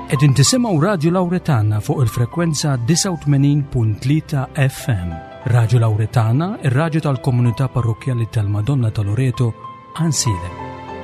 Qegħdin tisimgħu Radio Lawretana fuq il-frekwenza 89.3 FM. Radio Lawretana, ir-radju tal-Komunità Parrokjali tal-Madonna ta' Loreto, Ansile.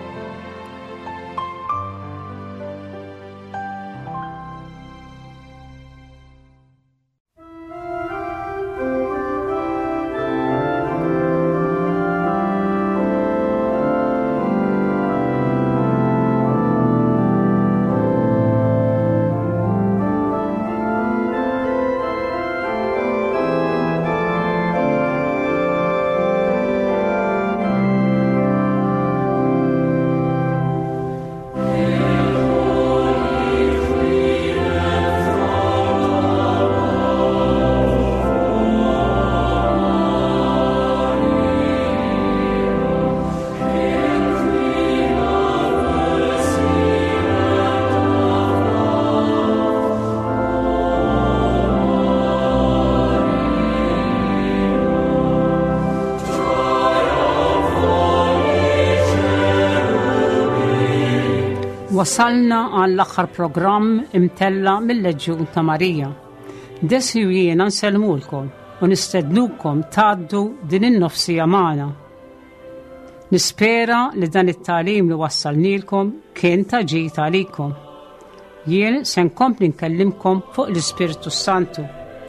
Wasalna għall-aħħar programm imtella mill-Leġġun ta' Marija. Desi u jiena nsellmulkom u nistednukom tgħaddu din in-nofsija magħna. Nispera li dan it-tagħlim li wassalnilkom kien ta' ġid għalikom. Jien se nkompli nkellimkom fuq l-Ispiritu Santu.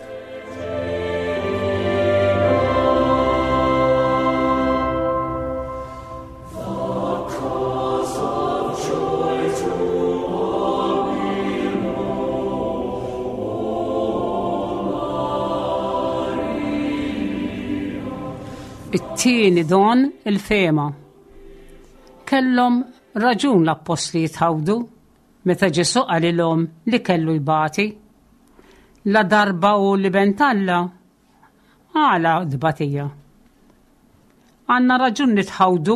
It-tieni don il-fema. Kellhom raġun l-apostli jitħawdu meta Ġesu qalilhom li kellu jbati. La darba u li bentalla għala dbatija. Għandna raġun nitħawdu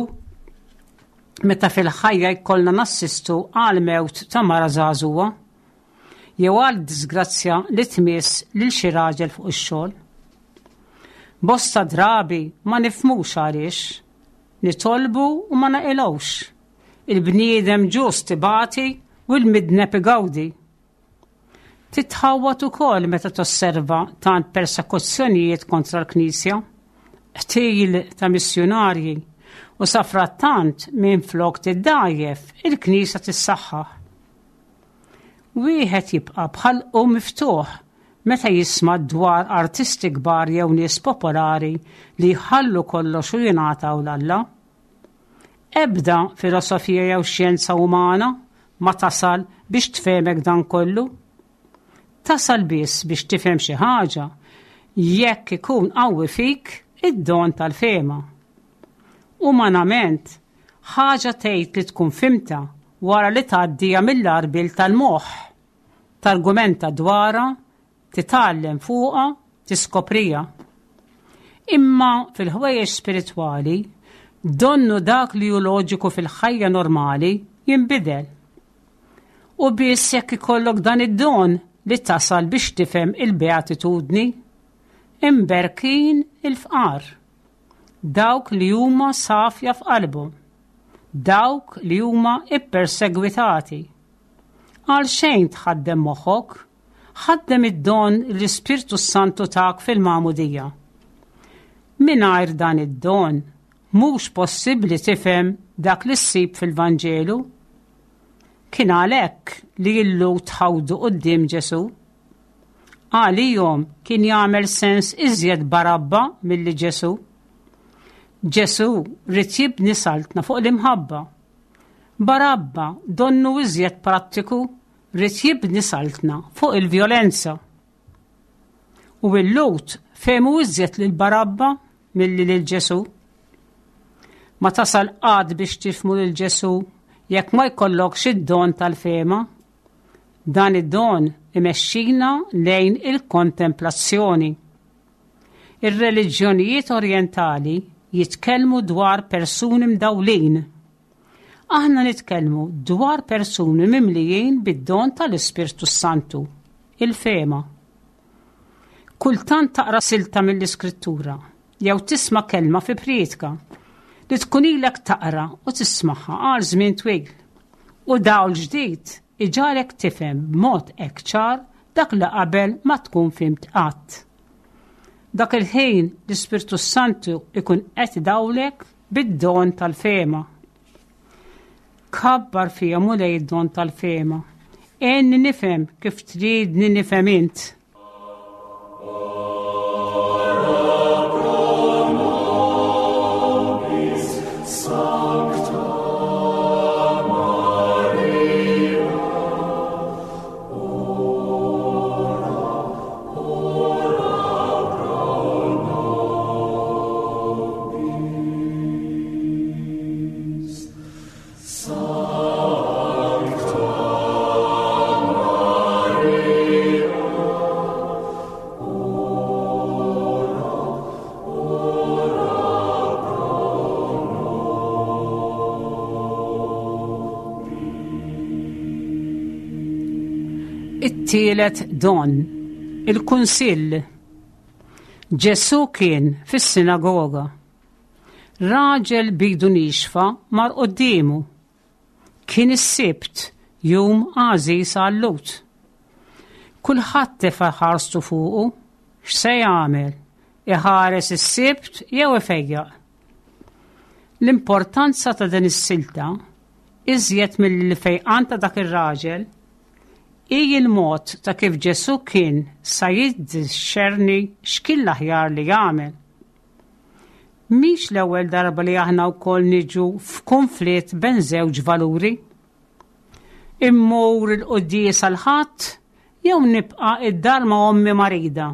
meta fil-ħajja jkollna nassistu għal mewt ta' mara żagħżugħa jew għal disgrazzja li tmiss lil xi raġel fuq ix-xogħol. Bosta drabi ma nifmux għaliex, nitolbu u ma naqilgħux. Il-bniedem ġust tibati u l-midnep igawdi. Titħawwat ukoll meta tosserva tant persekuzzjonijiet kontra l-Knisja, ħtiel ta' missjonarji u safrattant minflok tiddajjef il-Knisja tissaħħaħ. Wieħed jibqa' bħalqu miftuħ meta jisma' dwar artisti kbar jew nies popolari li jħallu kollox u jingħataw l-Alla. Ebda filosofija jew xjenza umana ma tasal biex tfehmek dan kollu. Tasal biss biex tifhem xi ħaġa jekk ikun qawwi fik id-don tal-fehma. Umanament ħaġa tgħid li tkun fimta wara li tgħaddija mill-arbil tal-moħħ, targumenta dwarha, titgħallem fuqha, tiskoprija. Imma fil-ħwejjeġ spiritwali donnu dak li hu loġiku fil-ħajja normali jinbidel. U biss jekk ikollok dan id-don li tasal biex tifhem il-beatitudni, imberkin il-fqar. Dawk li huma safja f'qalbhom. Dawk li huma ippersegwitati. Għal xejn tħaddem moħħok, ħaddem id-don l-Ispirtu Santu tak fil-Magħmudija. Mingħajr dan id-don mhux possibbli tifhem dak li ssib fil-Vanġelu. Kien għalhekk li illu tħawdu quddiem Ġesu. Għalihom kien jagħmel sens iżjed Barabba milli Ġesu. Ġesu rid jibni saltna fuq l-imħabba. Barabba donnu iżjed prattiku rid jibni saltna fuq il-vjolenza. U l-Lut fehmu iżjed lil Barabba milli lil Ġesu. Ma tasal qad biex tifhmu lil Ġesu jekk ma jkollokx id-don tal-fehma. Dan id-don imexxina lejn il-kontemplazzjoni. Ir-reliġjonijiet orjentali jitkellmu dwar persuni mdawlin. Aħna nitkellmu dwar persuni mimlijin bid-don tal-Ispirtu Santu, il-fehma. Kultant taqra silta mill-Iskrittura, jew tisma' kelma fi prietka li tkun ilek taqra u tismaħħa għal żmien twil. U dawl ġdid iġalek tifhem b'mod hekk ċar dak li qabel ma tkun fimt qatt. Dak il-ħin l-Ispirtu Santu ikun qed idawlek bid-don tal-fema. Kabbar fija mulej id-don tal-fema. Enni nifhem kif tridni nifhem int. It-tielet don, il-kunsill. Ġesu kien fis-sinagoga. Raġel bidu nixfa mar qoddiemu. Kien is-sibt, jum għażiż għall-Lut. Kulħadd tefa' ħarstu fuqu, x'se jagħmel? Iħares is-sibt jew ifejjaq. L-importanza ta' din is-silta iżjed mill-fejqan ta' dak ir-raġel il-mod ta' kif Ġesu kien sa jiddixxerni x'kien l-aħjar li jagħmel. Mhix l-ewwel darba li aħna wkoll niġu f'konflitt bejn żewġ valuri. Immur il-quddies għal ħadd jew nibqa' id-dar ma' ommi marida.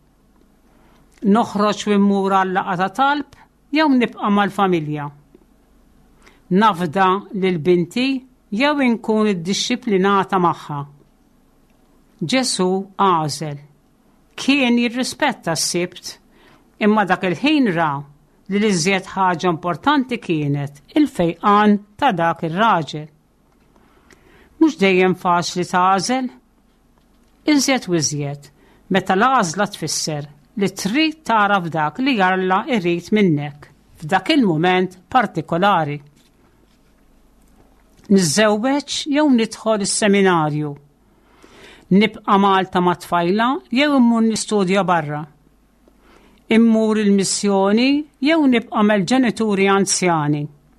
Noħroġ u mmur għal laqgħa ta' talb jew nibqa' mal-familja. Nafda lil binti jew inkun iddixxiplinata magħha. Ġesu għażel. Kien jirrispetta s-sibt, imma dak il-ħin ra li l-iżjed ħaġa importanti kienet il-fejqan ta' dak ir-raġel. Mhux dejjem faċli tagħżel. Iżjed u iżjed meta l-għażla tfisser li trid tara f'dak li Alla jrid minnek f'dak il-mument partikolari. Niżżewweġ jew nidħol is-seminarju. Nibqa' Malta ma' tfajla jew immur nistudja barra. Immur il-missjoni jew nibqa' mal-ġenituri anzjani.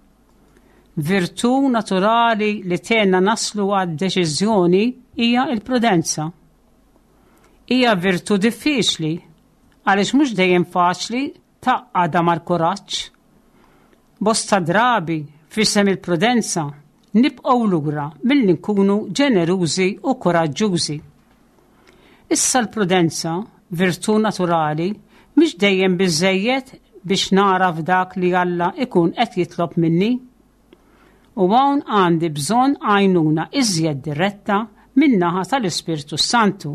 Virtù naturali li tenna naslu għad-deċiżjoni hija l-prudenza. Hija virtù diffiċli għaliex mhux dejjem faċli taqgħadha mal-kuraġġ. Bosta drabi f'isem il-prudenza nibqgħu lura milli nkunu ġenerużi u kuraġġużi. Issa l-prudenza, virtù naturali, mhix dejjem biżżejjed biex nara f'dak li Alla ikun qed jitlob minni. U hawn għandi bżonn għajnuna iżjed diretta min-naħa tal-Ispirtu Santu.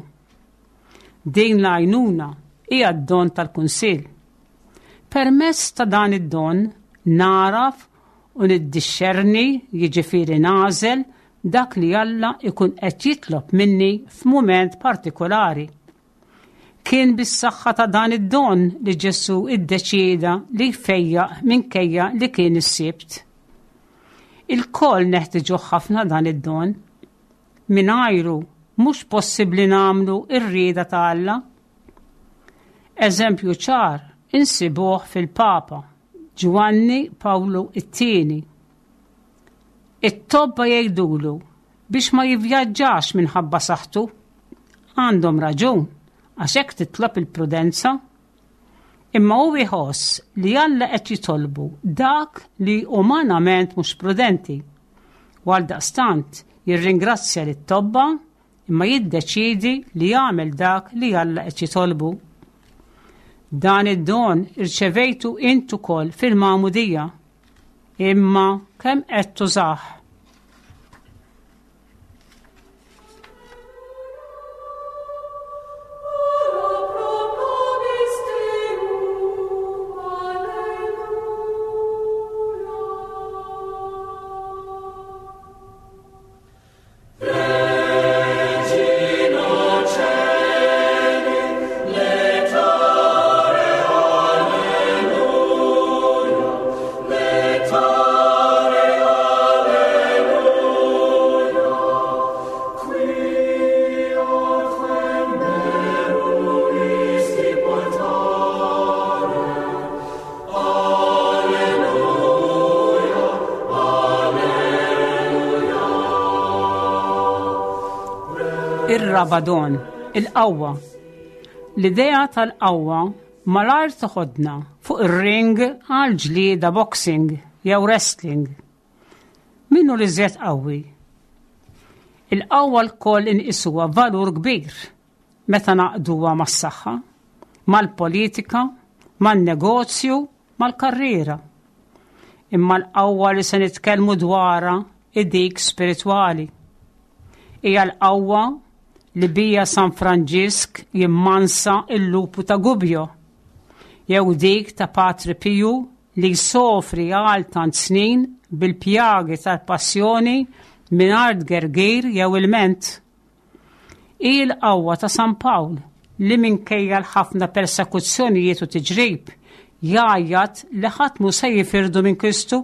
Din l-għajnuna hija d-don tal-kunsill. Permezz ta' dan id-don naraf u niddixxerni jiġifieri nażel dak li Alla ikun qed jitlob minni f'mument partikolari. Kien bis-saħħa ta' dan id-don li Ġesu iddeċieda li jfejjaq minkejja li kien is-sibt. Il-koll neħtieġu ħafna dan id-don. Mingħajru mhux possibbli nagħmlu r-rieda ta' Alla. Eżempju ċar insibuh fil-Papa Ġwanni Pawlu it-Tieni. It-tobba jgħidulu biex ma jivvjaġġax minħabba saħħtu. Għandhom raġun għax hekk titlob il-prudenza. Imma hu jħoss li Alla qed jitolbu dak li umanament mhux prudenti. Għaldaqstant jirringrazzja lit-tobba imma jiddeċiedi li jagħmel dak li Alla qed jitolbu. Dan id-don irċevejtu int ukoll fil-magħmudija, imma kemm qed tużah. Ir-rabadon, il-qawwa. L-idea tal-qawwa malajr toħodna fuq ir-ring għal ġlieda boxing jew wrestling. Minnu li żjed qawwi? Il-qawwa l-koll inqisuha valur kbir meta naqduha mas-saħħa, mal-politika, man-negozju, mal-karriera. Imma l-qawwa li se nitkellmu dwarha dik spiritwali. Hija l-qawwa li bija San Franġisk jimmansa il-lupu ta' Gubbio, jew dik ta' Patri Piju li jsofri għal tant snin bil-pjagi tal-passjoni mingħajr gergir jew il-ment. Il-qawwa ta' San Pawl li minkejja l-ħafna persekuzzjonijiet u tiġrib jgħajjat li ħadd mhu se jifirdu minn Kristu.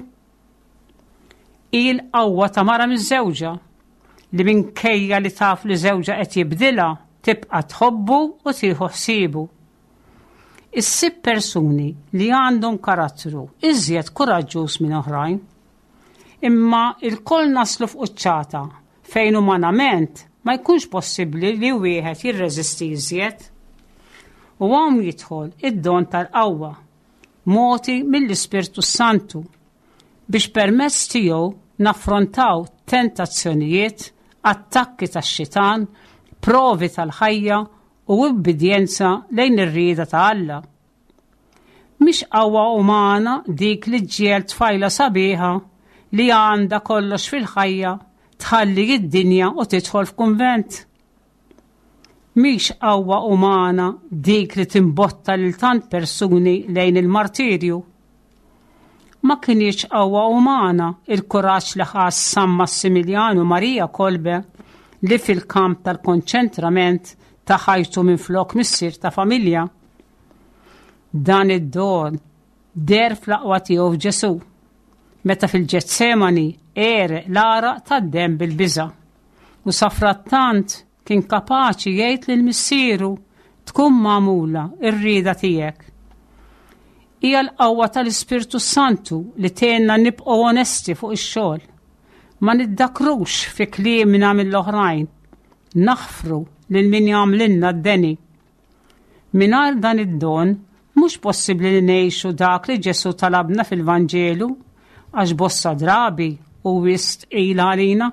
Il-qawwa ta' mara miż-żewġa li minkejja li taf li żewġa qed jibdilha tibqa' tħobbu u tieħu ħsiebu. Is-sieb persuni li għandhom karattru iżjed kuraġġuż minn oħrajn, imma il-koll naslu f'quċċata fejn umanament ma jkunx possibbli li wieħed jirreżisti iżjed. U hawn jidħol id-don tal-qawwa, moti mill-Ispirtu Santu, biex permezz tiegħu naffrontaw tentazzjonijiet, attakki tax-xitan, provi tal-ħajja u obbedjenza lejn ir-rieda ta' Alla. Mhix qawwa umana dik li ġġiel tfajla sabiħa li għandha kollox fil-ħajja tħalli id-dinja u tidħol f'kunvent. Mhix qawwa umana dik li timbotta lil tant persuni lejn il-martirju. Ma kienx qawwa umana il-kuraġġ li ħass San Massimiliano Marija Kolbe li fil-kamp tal-konċentrament ta' ħajtu minflok missier ta' familja. Dan id-don der fl-aqwa tiegħu f'Ġesu, meta fil-Ġetsemani ereq l-araq tad-demm bil-biża' u safrattant kien kapaċi jgħid lil missieru tkun magħmula r-rieda tiegħek. Hija l-qawwa tal-Ispirtu Santu li tgħinna nibqgħu onesti fuq ix-xogħol. Ma niddakrux fi kliemna mill-oħrajn, naħfru lil min jagħmlilna d-deni. Mingħajr dan id-don mhux possibbli li ngħixu dak li Ġesu talabna fil-Vanġelu għax bossa drabi u wist ilha għalina.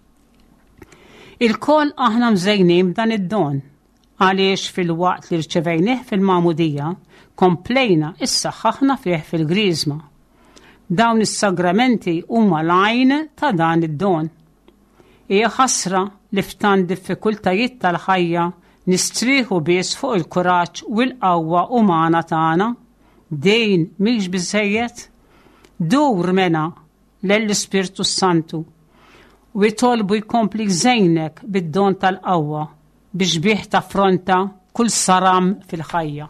Il-koll aħna mżejnin b'dan id-don għaliex fil-waqt li rċevejnieh fil-Magħmudija komplejna issaħħaħna fih fil-Griżma. Dawn is-sagramenti huma l-għajn ta' dan id-don. Hija ħasra li f'tant diffikultajiet tal-ħajja nistrieħu biss fuq il-kuraġġ u l-qawwa umana tagħna. Dejn mhix biżżejjed? Dur mena lill-Ispirtu Santu u jitolbu jkompli żejnek bid-don tal-qawwa biex bih taffronta kull saram fil-ħajja.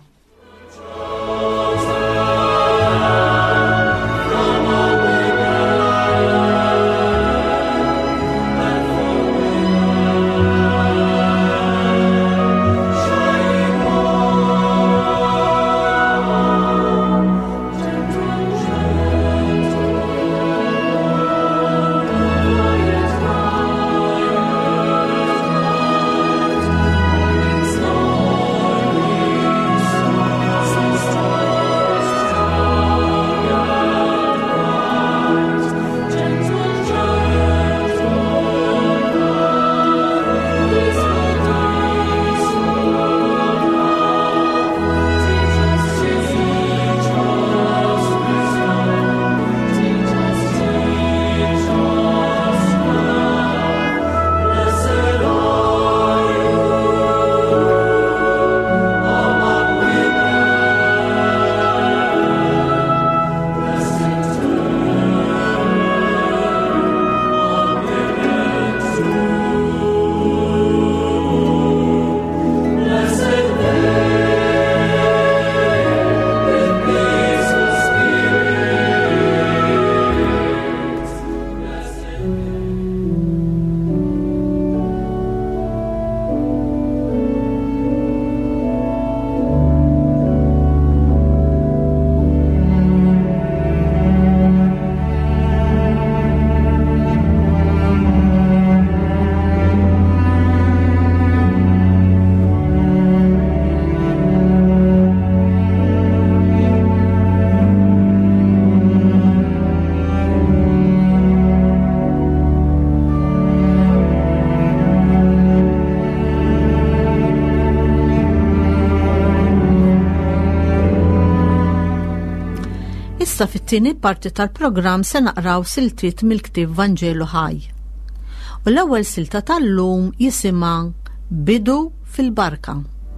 Issa fit-tieni parti tal-programm se naqraw siltiet mill-ktieb Vanġelu Ħaj. U l-ewwel silta tal-lum jisimha Bidu fil-Barka.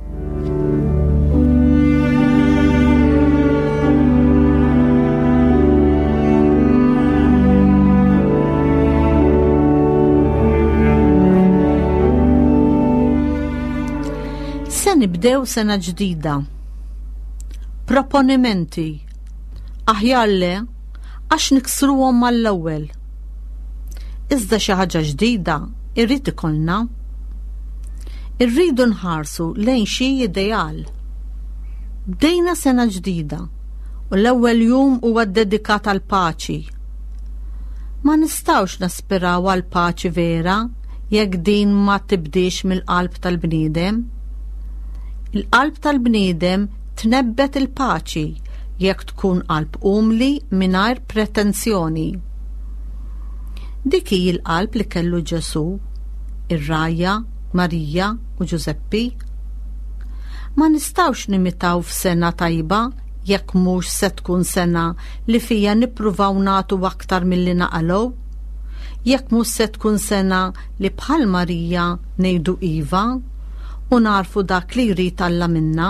Se nibdew sena ġdida. Proponimenti. Aħjar le għax niksruhom mal-ewwel. Iżda xi ħaġa ġdida irrid ikollna. Irridu nħarsu lejn xi ideal. Bdejna sena ġdida u l-ewwel jum huwa ddedikat għal paċi. Ma nistgħux naspiraw għal paċi vera jekk din ma tibdix mill-qalb tal-bniedem. Il-qalb tal-bniedem tnebbet il-paċi jekk tkun qalb umli mingħajr pretenzjoni. Dik hi l-qalb li kellu Ġesu, ir-Rajja, Marija u Ġuseppi. Ma nistgħux nimitaw f'sena tajba jekk mhux se tkun sena li fija nippruvaw nagħtu aktar milli naqalgħu, jekk mhux se tkun sena li bħal Marija ngħidu iva u narfu dak li jrid Alla minna.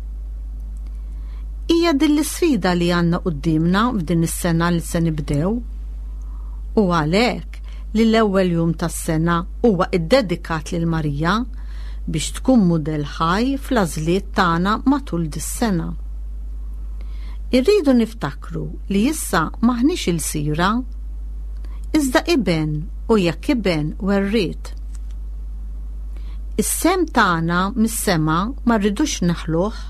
Hija din l-isfida li għandna qudiemna f'din is-sena li se nibdew. U għalhekk li l-ewwel jum tas-sena huwa iddedikat lil Marija biex tkun mudell ħaj fl-għażliet tagħna matul dis-sena. Irridu niftakru li issa maħniex il-sira, iżda iben u jekk iben werriet. Is-sem tagħna mis-sema ma rridux neħluh.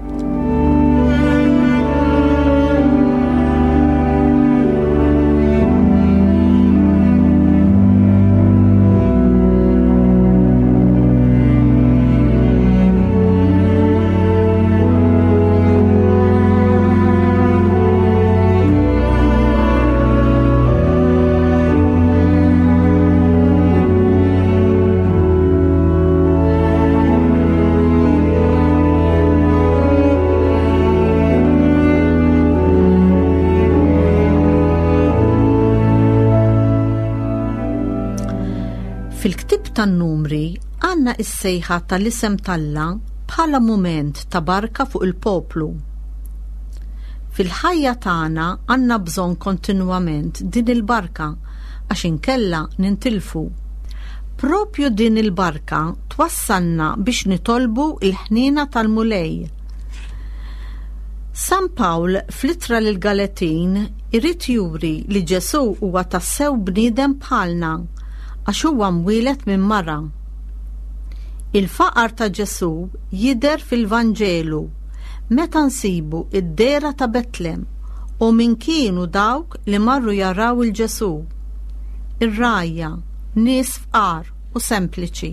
Fil-ktib tan-numri għandna is-sejħa tal-isem t'Alla bħala mument ta' barka fuq il-poplu. Fil-ħajja tagħna għandna bżonn kontinwament din il-barka għax inkella nintilfu. Propju din il-barka twassalna biex nitolbu il-ħnina tal-mulej. San Pawl fl-ittra lil Galatin irid juri li Ġesu huwa tassew bniedem bħalna għax huwa mwieled minn mara. Il-faqar ta' Ġesu jidher fil-Vanġelu meta nsibu id-dera ta' Betlem u min kienu dawk li marru jaraw il-Ġesu. Ir-rajja, nies fqar u sempliċi.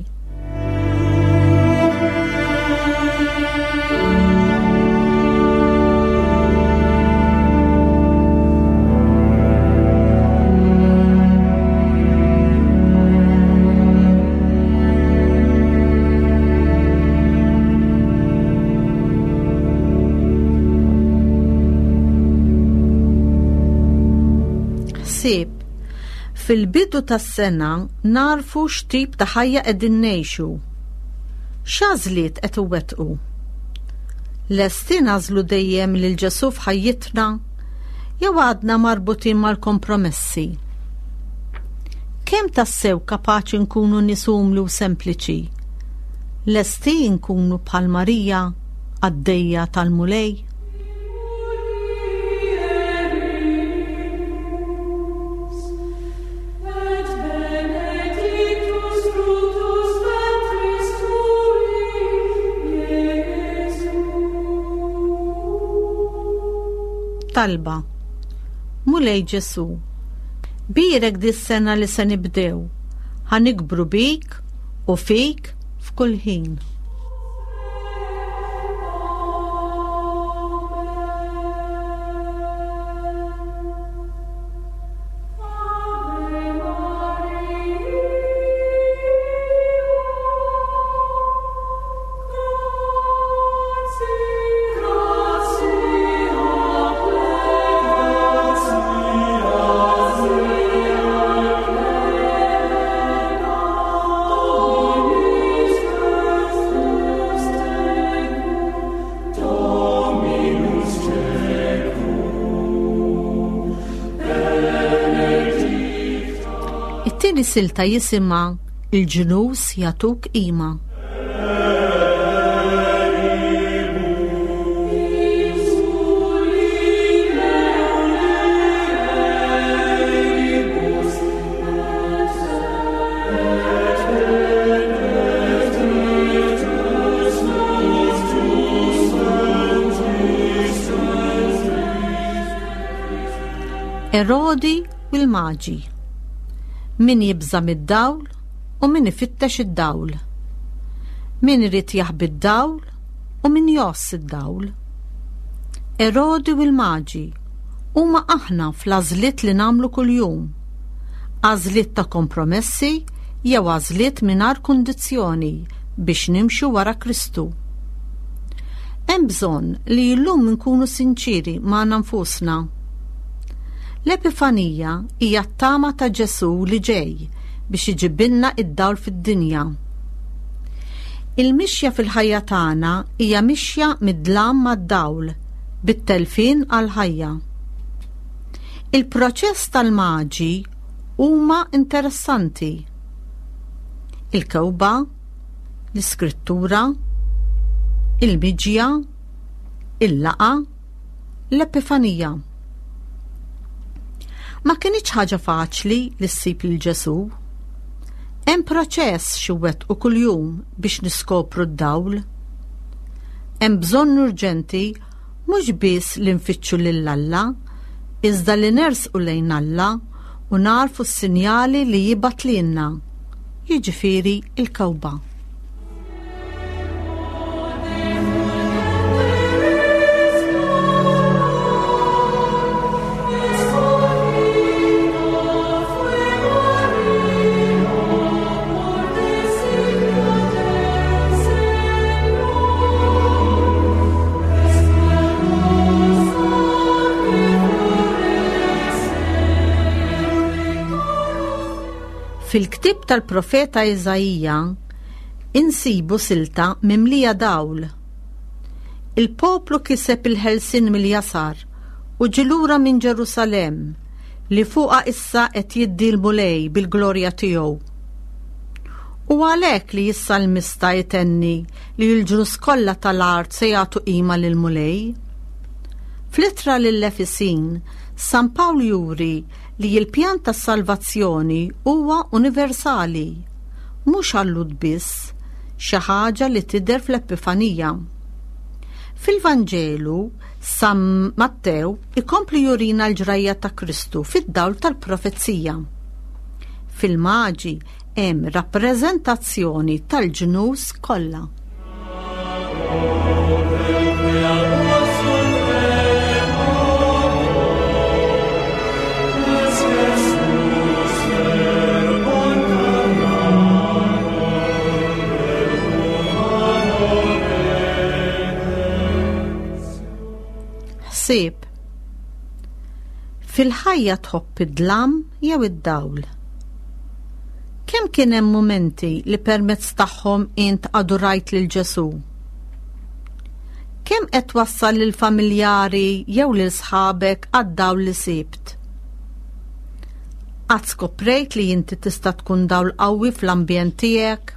Fil-bidu tas-sena narfu x'tip ta' ħajja qegħdin ngħixu. X'għażliet qed iwettqu? Lesti nażlu dejjem lil Ġesu f'ħajjitna jew għadna marbutin mal-kompromessi? Kemm tassew kapaċi nkunu nisumlu sempliċi? Lesti nkunu bħal Marija għaddejja tal-mulej? Talba. Mulej Ġesu, birek dis-sena li se nibdew, ħanikbru bik u fik f'kull ħin. It-tieni silta jisimha il-ġnus jagħtuk qima. Erodi u l-Magi. Min jibża mid-dawl u min ifittex id-dawl. Min irid jaħbi d-dawl u min joss id-dawl. Erodi u l-Magi huma aħna fl-għażliet li nagħmlu kuljum. Għażliet ta' kompromessi jew għażliet mingħajr kundizzjoni biex nimxu wara Kristu. Hemm bżonn li llum nkunu sinċiri ma' nfusna. L-Epifanija hija t-tama ta' Ġesu li ġej biex iġibilna id-dawl fid-dinja. Il-mixja fil-ħajja tagħna hija mixja mid-dlam mad-dawl bit-telfin għall-ħajja. Il-proċess tal-Magi huma interessanti. Il-kewba, l-iskrittura, il-miġja, il-laqa, l-Epifanija. Ma kienx ħaġa faċli li ssib lil Ġesu. Hemm proċess xi wettqu kuljum biex niskopru d-dawl. Hemm bżonn urġenti mhux biss li nfittxu lil Alla, iżda li nersqu lejn Alla u narfu s-sinjali li jibgħat lilna, jiġifieri l-kewba. Fil-ktib tal-profeta Iżajija insibu silta mimlija dawl. Il-poplu kiseb il-ħelsien mill-jasar u ġilura minn Ġerusalem li fuqa issa qed jiddilmu lej bil-glorja tiegħu. U għalhekk li issa l-mista jitenni li l-ġnus kollha tal-art se jagħtu qima lil mulej. Fl-ittra lill-Efesin, San Pawl juri li l-pjan tas-salvazzjoni huwa universali, mhux allud biss xi ħaġa li tidher fl-Epifanija. Fil-Vanġelu, San Mattew ikompli jurina l-ġrajja ta' Kristu fid-dawl tal-profezija. Fil-Magi hemm rappreżentazzjoni tal-ġnus kollha. Ħsieb. Fil-ħajja tħobb id-dlam jew id-dawl. Kemm kien hemm mumenti li permezz tagħhom int adurajt lil Ġesu? Kemm qed wassal lil familjari jew lil sħabek għad-dawl li sibt? Qatt skoprejt li inti tista' tkun dawl qawwi fl-ambjent tiegħek?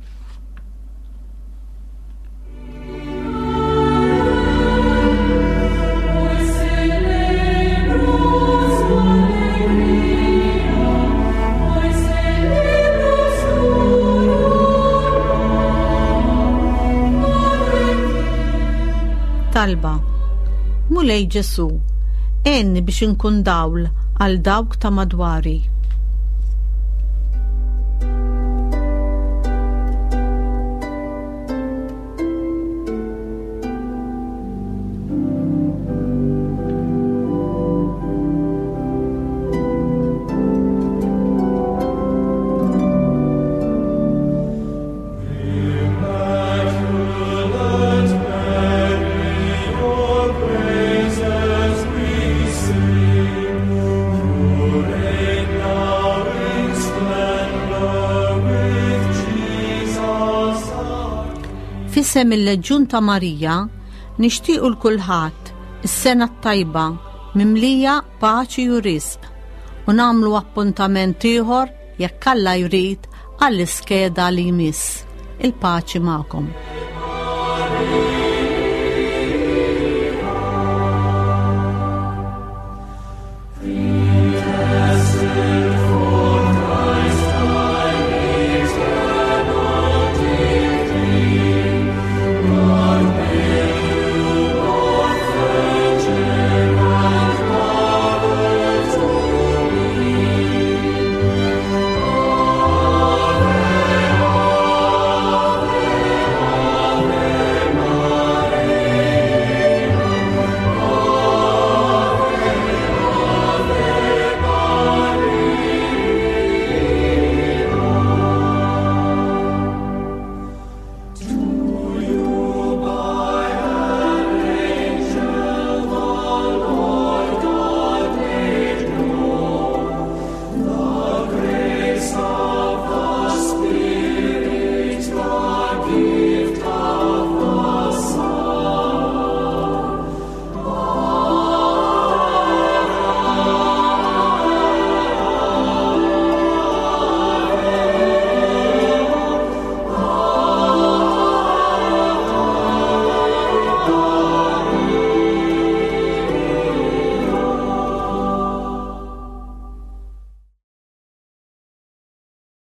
Talba, mulej Ġesu, għenni biex inkun dawl għal dawk ta' madwari. Fisem il-Leġġun ta' Marija nixtiequ l-kulħadd is-sena tajba mimlija paċi u risq u nagħmlu appuntament ieħor jekk Alla jrid għall-iskeda li jmiss. Il-paċi magħkom.